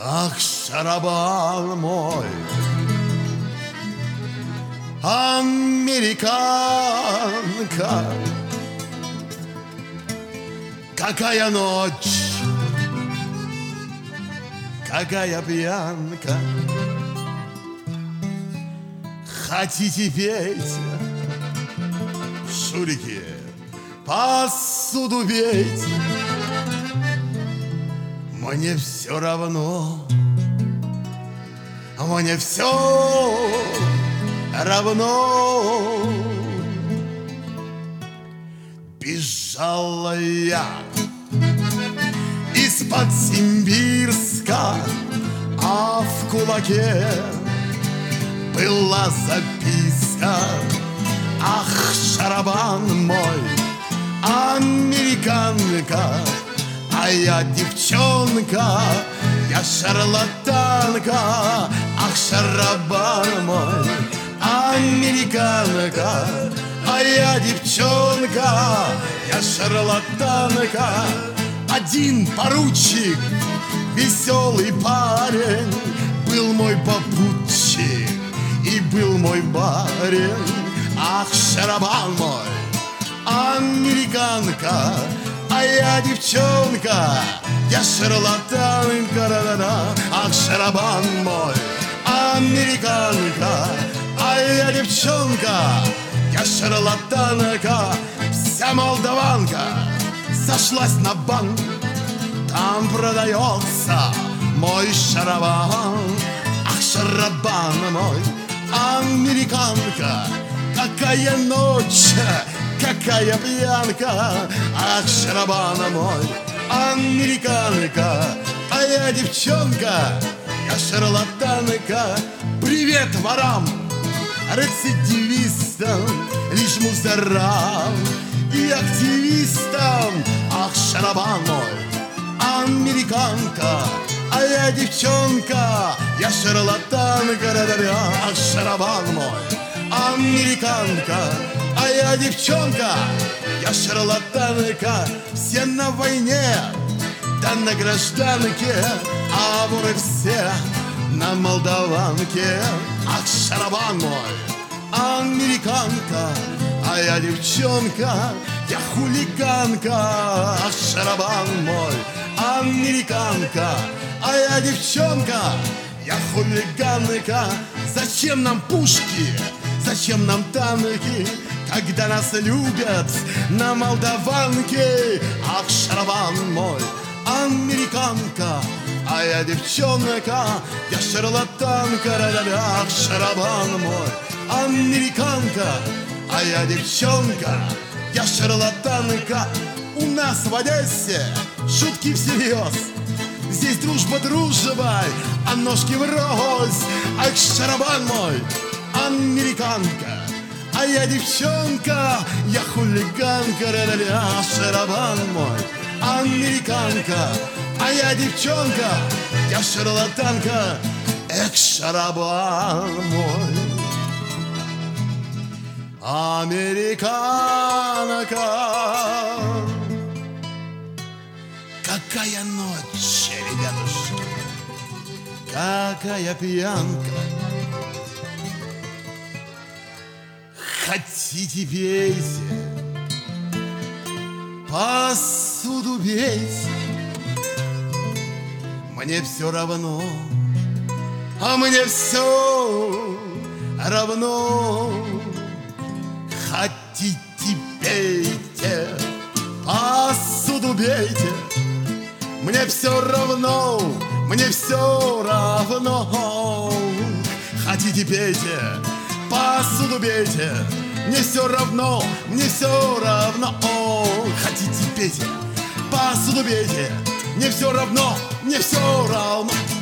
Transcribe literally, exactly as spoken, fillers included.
Ах, шарабан мой, американка, какая ночь, какая пьянка. Хотите пейте, шурики, посуду бейте, мне все равно, мне все равно. Бежала я из-под Симбирска, а в кулаке была записка. Ах, шарабан мой, американка, а я девчонка, я шарлатанка. Ах, шарабан мой, американка, а я девчонка, я шарлатанка. Один поручик, веселый парень, был мой попутчик и был мой барин. Ах, шарабан мой, американка, а я девчонка, я шарлатанка, да-да-да. Ах, шарабан мой, американка, а я девчонка, я шарлатанка. Вся молдаванка сошлась на банк, там продается мой шарабан. Ах, шарабан мой, американка, какая ночь, какая пьянка. Ах, шарабан мой, американка, а я девчонка, я шарлатанка. Привет ворам, рецидивистам, лишь мусорам и активистам. Ах, шарабан мой, американка, а я девчонка, я шарлатанка, да-да-да. Ах, шарабан мой, американка, а я девчонка, я шарлатанка. Все на войне, да на гражданке, а воры все на молдаванке. Ах, шарабан мой, американка, а я девчонка, я хулиганка. Ах, шарабан мой, американка, а я девчонка, я хулиганка. Зачем нам пушки, зачем нам танки, когда нас любят на молдаванке? Ах, шарабан мой, американка, а я девчонка, я шарлатанка, да-да-да. Ах, шарабан мой, американка, а я девчонка, я шарлатанка. У нас в Одессе шутки всерьез, здесь дружба дружбой, а ножки врозь. Ах, шарабан мой, американка, а я девчонка, я хулиганка, да-да-да. Шарабан мой, американка, а я девчонка, я шарлатанка. Эх, шарабан мой, американка, какая ночь, ребятушки, какая пьянка. Хотите пейте, посуду бейте, мне все равно, а мне все равно. Хотите пейте, посуду бейте, мне все равно, мне все равно. Хотите пейте, посуду бейте, мне все равно, мне все равно. Хотите пейте, посуду бейте, мне все равно, мне все равно.